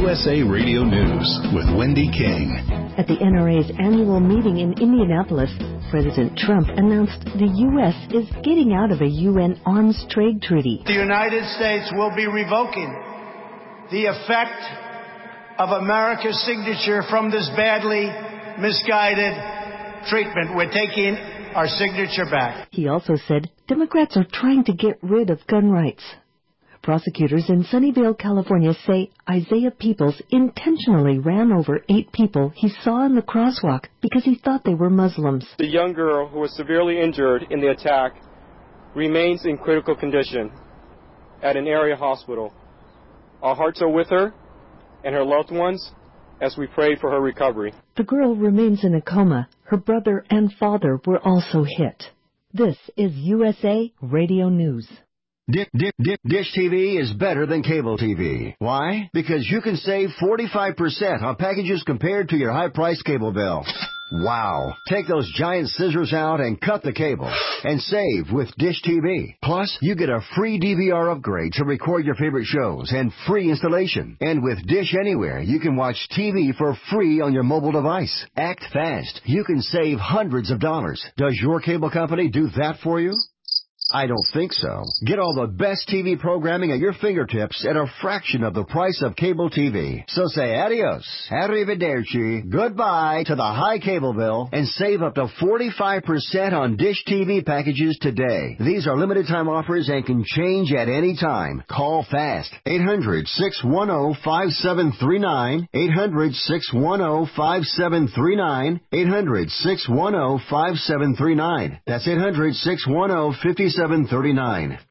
USA Radio News with Wendy King. At the NRA's annual meeting in Indianapolis, President Trump announced the U.S. is getting out of a UN arms trade treaty. The United States will be revoking the effect of America's signature from this badly misguided treatment. We're taking our signature back. He also said Democrats are trying to get rid of gun rights. Prosecutors in Sunnyvale, California say Isaiah Peoples intentionally ran over 8 people he saw in the crosswalk because he thought they were Muslims. The young girl who was severely injured in the attack remains in critical condition at an area hospital. Our hearts are with her and her loved ones as we pray for her recovery. The girl remains in a coma. Her brother and father were also hit. This is USA Radio News. Dish TV is better than cable TV. Why? Because you can save 45% on packages compared to your high-priced cable bill. Wow. Take those giant scissors out and cut the cable and save with Dish TV. Plus, you get a free DVR upgrade to record your favorite shows and free installation. And with Dish Anywhere, you can watch TV for free on your mobile device. Act fast. You can save hundreds of dollars. Does your cable company do that for you? I don't think so. Get all the best TV programming at your fingertips at a fraction of the price of cable TV. So say adios, arrivederci, goodbye to the high cable bill and save up to 45% on Dish TV packages today. These are limited time offers and can change at any time. Call fast. 800-610-5739. 800-610-5739. 800-610-5739. That's 800-610-5739.